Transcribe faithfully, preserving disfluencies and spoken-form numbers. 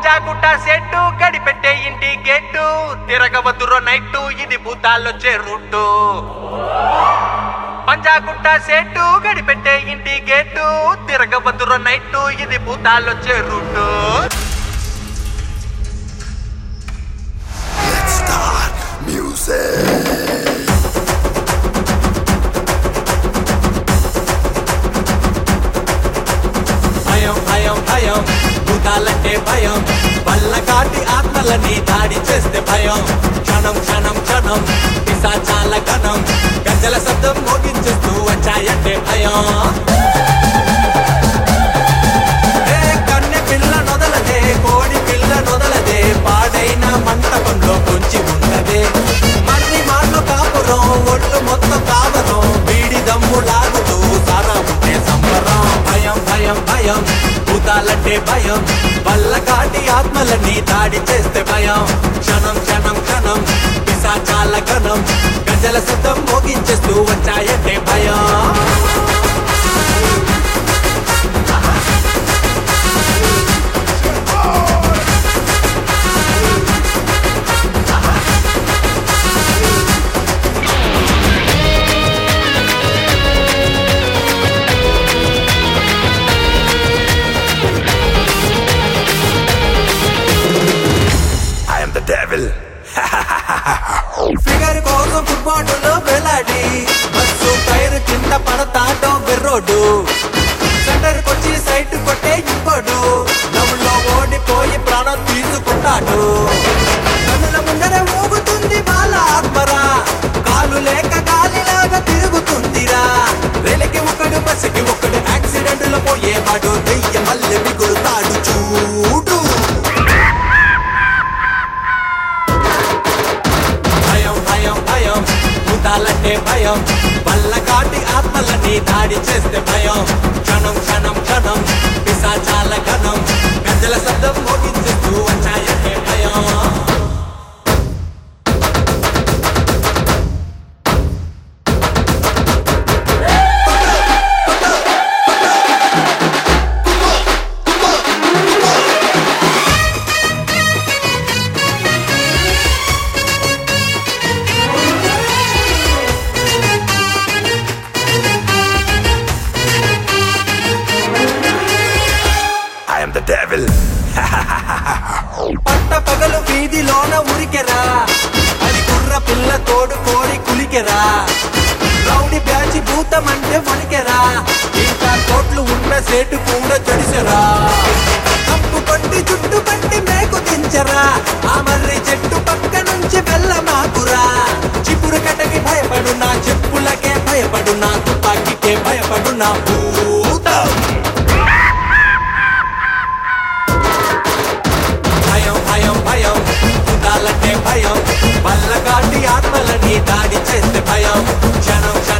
Panjagutta set గడిపెట్టే ఇంటి గెట్టు తిరగవద్దురో నైట్టు ఇది భూతాలొచ్చే రూట్టు Panjagutta set గడిపెట్టే ఇంటి గెట్టు తిరగవద్దురో నైట్టు ఇది భూతాలొచ్చే రూట్టు భయం భయం భయం భూతాలంటే భయం వల్లకాటి ఆత్మలని దాడి చేస్తే భయం క్షణం క్షణం క్షణం పిశాచాల గణం గంజల శబ్దం మోగించేస్తూ వచ్చాయంటే భయం కన్నె పిల్ల నొదలదే కోడి పిల్ల నొదలదే పాడైన మంటపంలో పొంచి ఉన్నదే మర్రి మాటలు కాపురం ఒళ్ళు మొత్తం కావరం వీడి దమ్ము లాగుతూ సారా ఉంటే సంబరం భయం భయం భయం భూతాలంటే భయం వల్లకాటి ఆత్మలని దాడి చేస్తే భయం క్షణం క్షణం క్షణం పిశాచాల గణం గంజల శబ్దం మోగించేస్తూ వచ్చాయంటే భయం ఫిగర్ కోసం ఫుట్బాల్ వెలాడి బస్సు టైర్ కింద పడతాడో బెర్రోడు సెంటర్ కొచ్చి సైట్ కొట్టే ఇంకోడు నవ్వులో ఓడిపోయి ప్రాణం తీసుకుంటాడు కన్నుల ముందర ఊగుతుంది వాళ్ళ ఆత్మరా కాలు లేక గాలిలాగా తిరుగుతుందిరా రేలకి ఒకడు బస్సుకి ఒకడు యాక్సిడెంట్ లో పోయేవాడు దెయ్య మళ్ళీ మిగులుతాడు చూడు భూతాలంటే భయం వల్లకాటి ఆత్మలని దాడి చేస్తే భయం క్షణం క్షణం క్షణం పిశాచాల గణం గంజల శబ్దం మోగించేస్తూ వచ్చాయంటే భయం పట్ట పగలు వీధిలోన ఉరికెరా అది కుర్ర పిల్ల తోడు కోడి కులికెరా రౌడి బ్యాచి భూతం అంటే వణికెరా ఇంకా కోట్లు ఉన్న సేటు కూడా జడిసెరా తప్పు కొట్టి జుట్టు పట్టి మేకు దించరా ఆ మర్రి చెట్టు పక్క నుంచి వెళ్ళమాకురా చిపురు కట్టకి భయపడునా చెప్పులకే భయపడునా తుపాకీకే భయపడునా భూతం భయం భయం భూతాలంటే భయం వల్లకాటి ఆత్మలని దాడి చేస్తే భయం క్షణం